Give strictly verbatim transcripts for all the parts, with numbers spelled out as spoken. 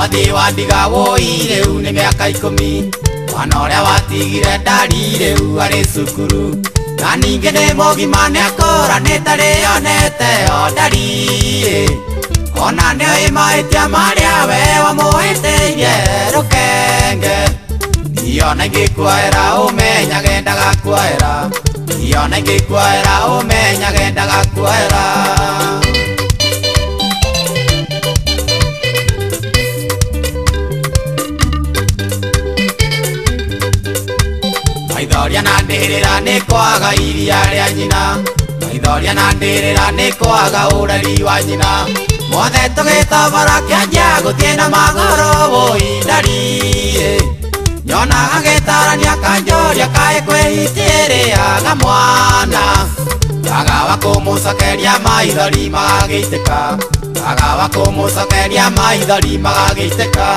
wathi wandiga woi riu ni miaka ikumi mwana uria watigire ndari riu ari cukuru na ningi ni mugima ni akora nitarionete o ndari ona nio imaitia maria we wamuhitiirie rukenge ndiona ingikuoera umenyage ndagakuoera ndiona ingikuoera umenyage ndagakuoera maithoria na ndirira ni kwaga iria ria nyina maithoria na ndirira ni kwaga ureri wa nyina mothe tugitobora kianjia gutie na magoro woi ndari nyonaga gitarania kanjoria kae kwihitiiriaga mwana agawa kumucokeria maithori magagitĩka agawa kumucokeria maithori magagitĩka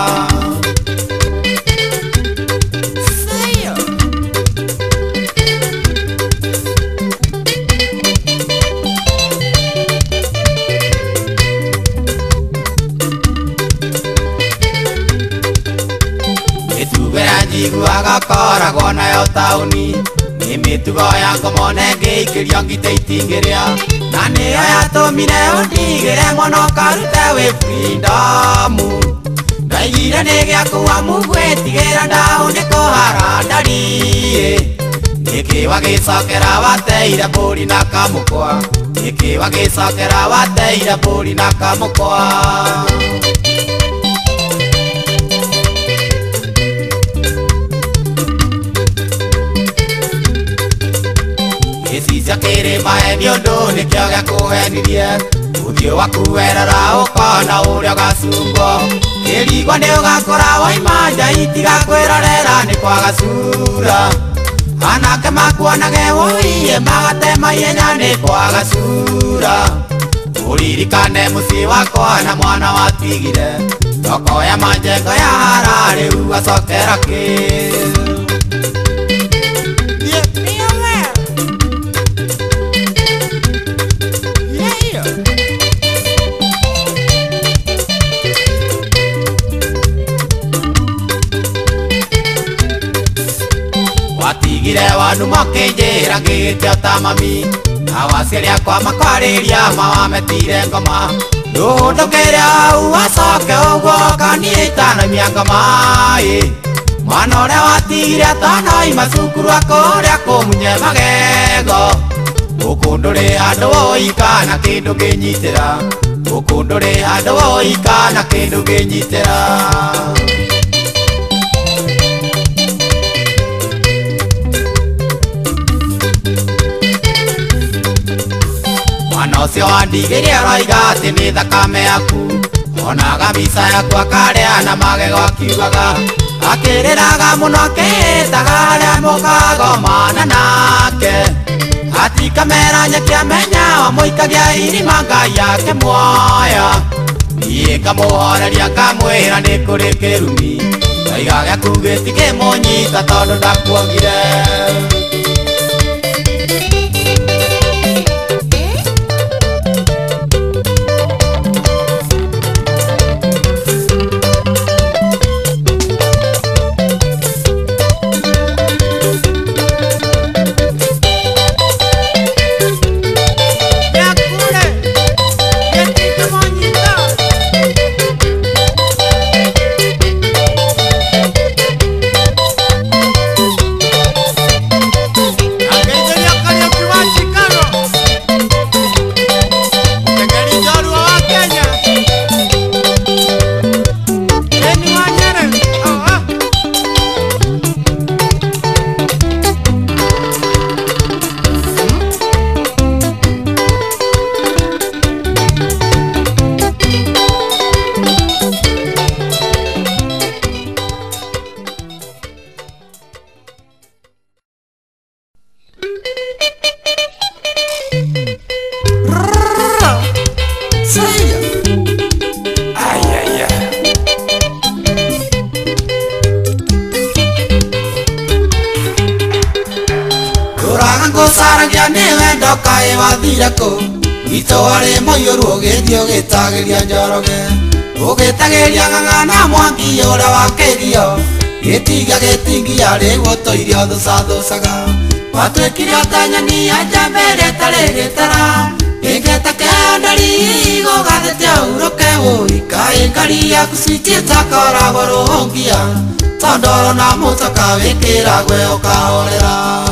njiguaga koragwo nayo tauni nĩ mĩtugo ya ngomone ngĩikĩrio ngite itingĩrĩa na nĩyo yatũmire ũndigĩre mũno karute wĩ freedom ndaigire nĩ gĩakua mũgwĩtigĩra ndaũ nĩ kũhara ndari nĩkĩ wagĩcokera wateire mbũri na kamũkwa nĩkĩ wagĩcokera wateire mbũri na kamũkwa Gĩcicia kĩrĩma heni ũndũ nĩkĩo gĩakũhenirie ũthiũ waku werora ũkona ũrĩa ũgacungwo kĩrigwo nĩ ũgakora waima nja itigakwĩrorera nĩ kwaga cura anake makuonage woiye magatema ihenya nĩ kwaga cura ũririkane mũciĩ wakwa na mwana watigire tokoya majengo ya hara rĩu acokera kĩ watigire wandu makĩnjĩra ngĩgĩtio ta mami na waciari akwa makwarĩria mawametire ngoma ndũndũkĩre hau acoke ũguo kaniĩ itanamia ngoma ĩ mwana ũrĩa watigire atanoima cukuru akũrĩa kũmunye magego gũkũ ndũrĩ handũ woika na kĩndũ ngĩnyitĩra gũkũ ndũrĩ handũ woika na kĩndũ ngĩnyitĩra mwana ũcio wandigĩire ũroiga atĩ nĩ thakame yaku onaga mbica yaku akarĩa na magego akiugaga akĩrĩraga mũno akĩĩtaga arĩa mũkagomana nake atikamera nyeki amenya wamũikagia irima ngai yake muoya niĩ ngamũhoreria ngamwĩra nĩ kũrĩ kĩrumi ngaiga gĩaku gĩtikĩmũnyita tondũ ndakuongire Saragia niwe ndokae wathire ku Ito wari moyoru ogethio gitagiria njoroge Ugitagiria ng'ang'ana mwangi ura wakegio gitiga gitingia riu toirio thucathucaga watwikire otanyoni anja mbere tari gitara igeta kendari gugathete uruke uikae karia kucitita koragwo ruhungia tondoro na mutoka wikira gwe ukahorera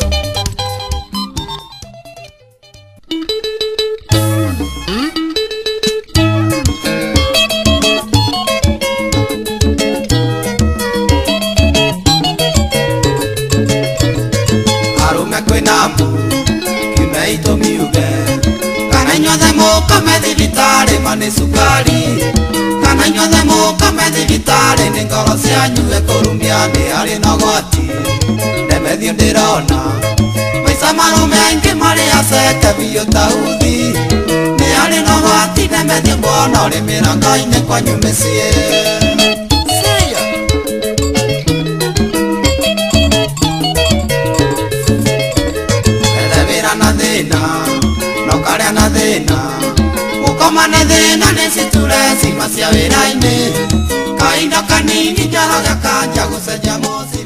Thibitari mane sukari kana nyothe muka me thibitari ni ngoro cianyu ekurumia ni ari na gwati ndemethio ndirona maica marume aingi mari aceke biũ tauthi ni ari na gwati ndemethio mbona urimira ngai-inĩ kwanyu mĩciĩ ethewĩra na thĩna na ũkarĩa na thĩna Komane thina ni siture cima cia wĩra-inĩ kainda kanini njaraga kanja gũcenjia mũciĩ